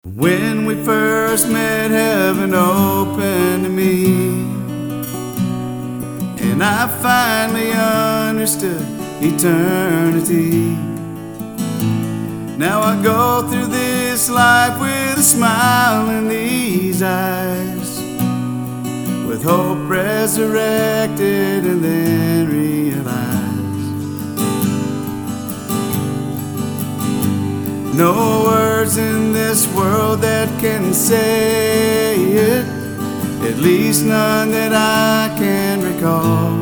When we first met, heaven opened to me, and I finally understood eternity. Now I go through this life with a smile in these eyes, with hope resurrected and then realized. No words in this world that can say it, at least none that I can recall.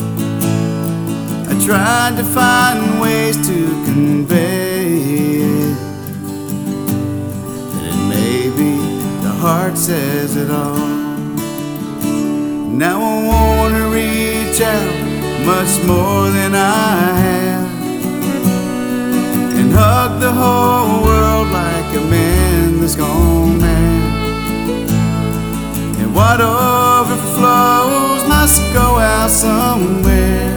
I tried to find ways to convey it, that it may be the heart says it all. Now I want to reach out much more than I have, and hug the whole world like a man that's gone mad. And what overflows must go out somewhere.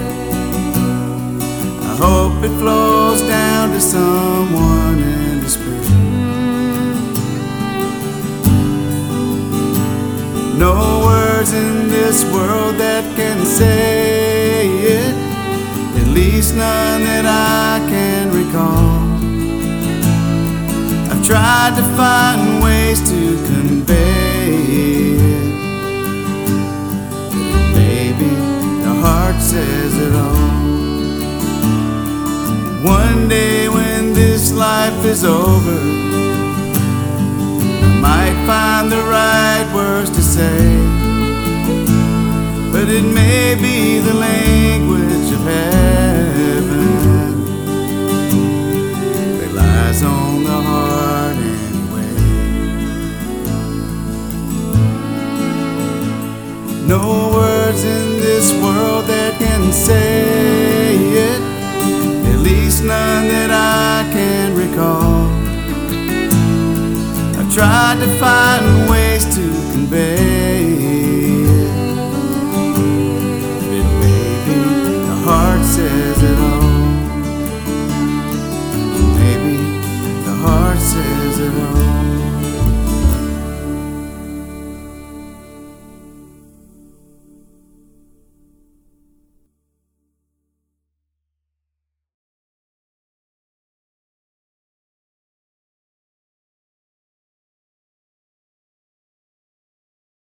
I hope it flows down to someone in despair. No words in this world that can say it, at least none that I can recall. I've tried to find ways to convey it, but maybe the heart says it all. One day when this life is over, I might find the right words to say, but it may be the language of heaven that lies on the heart anyway. No words in this world that can say it, at least none that I can recall. I've tried to find ways to